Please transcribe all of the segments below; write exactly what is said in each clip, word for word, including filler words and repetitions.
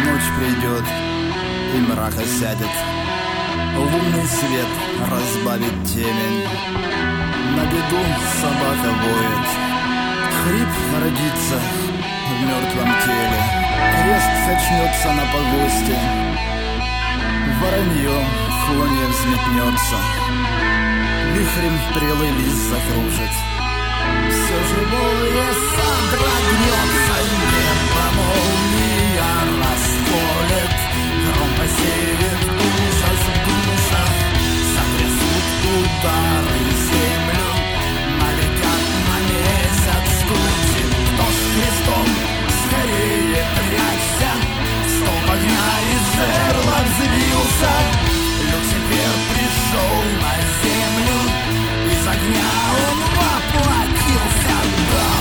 Ночь придет, и мрак осядет. Лунный свет разбавит темень. На беду собака воет. Хрип родится в мертвом теле. Крест очнется на погосте. Воронье в клоне взметнется. Вихрем прелый лист закружит. Все живое содрогнется. Небо молния расколет. Гром посеет ужас в душах. Сотрясут удары землю. Налетят на месяц тучи. Кто с крестом скорее прячься. Столб огня из жерла взвился. Люцифер пришел на землю. Из огня он воплотился, да.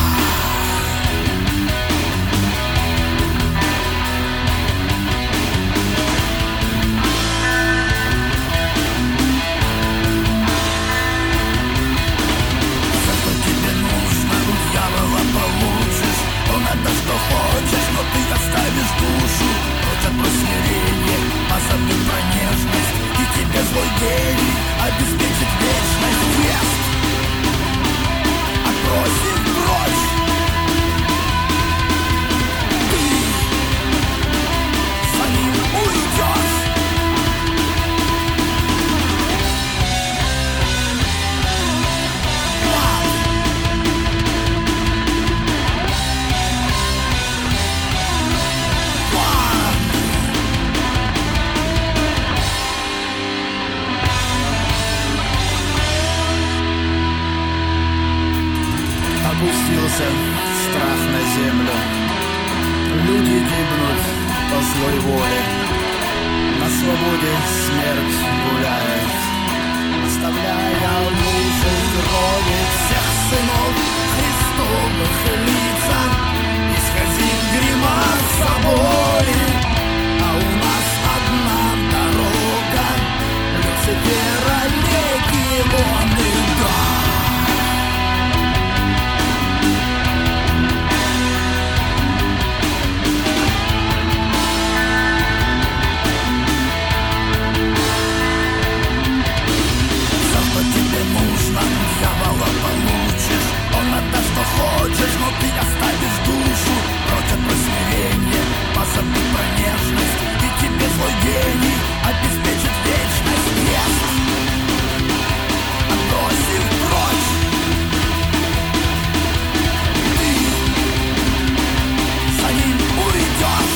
Все, что тебе нужно, у дьявола получишь. Он это что хочешь, но ты оставишь душу. Прочь от просмирения, позабудь про нежность. И тебе злой гений обеспечит вечность. Крест отбросив прочь. Ты за ним уйдешь. Опустился страх на землю. Люди гибнут по злой воле. На свободе смерть гуляет, оставляя лужи крови всех сынов Христовых лица. Исходит гримаса боли, а у нас одна дорога. Люцифера легионы, да. Дьявола получишь, он отдаст, что хочешь, но ты оставишь душу. Прочь от просмирения, позабудь про нежность. И тебе злой гений обеспечит вечность. Крест отбросив прочь. Ты за ним уйдешь.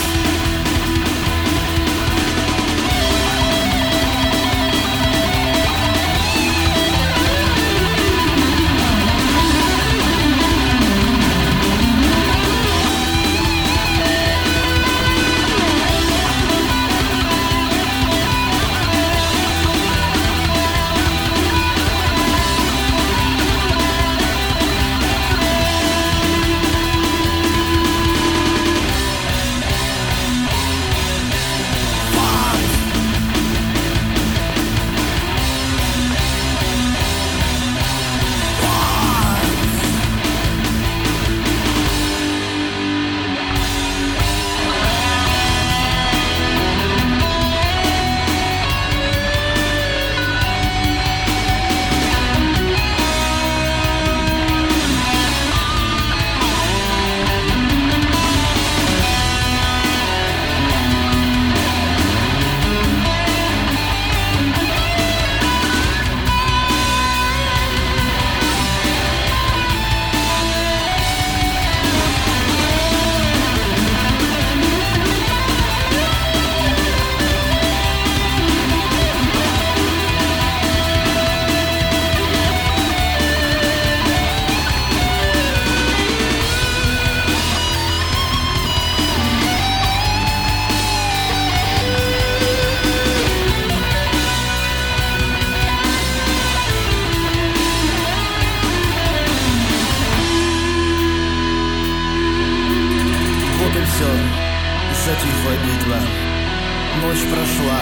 Затихла битва, ночь прошла,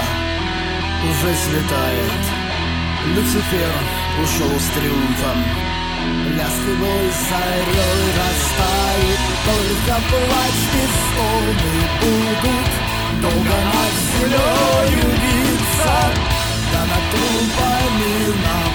уже светает. Люцифер ушел с триумфом. Лязг бой зарей растает. Только плач и стоны будут долго над землею виться, да над трупами на